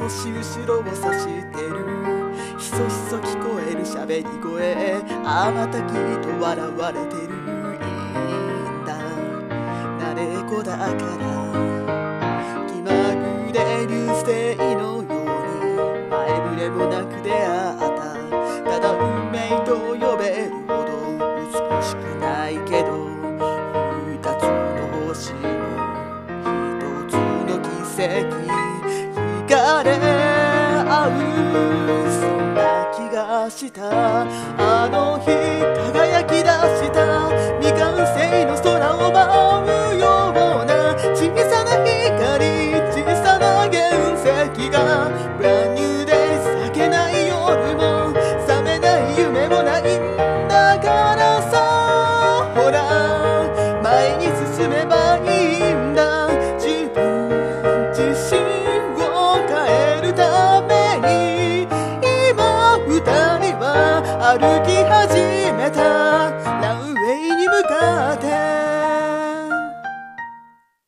し後ろを指してる。ひそひそ聞こえる喋り声、あまたきっと笑われてる。いいんだ慣れっこだから気まぐれ流星のように前触れもなく出会った。ただ運命と呼べるほど美しくないけど、二つの星の一つの奇跡、惹かれ合うそんな気がした。あの日輝き出した未完成の空を舞う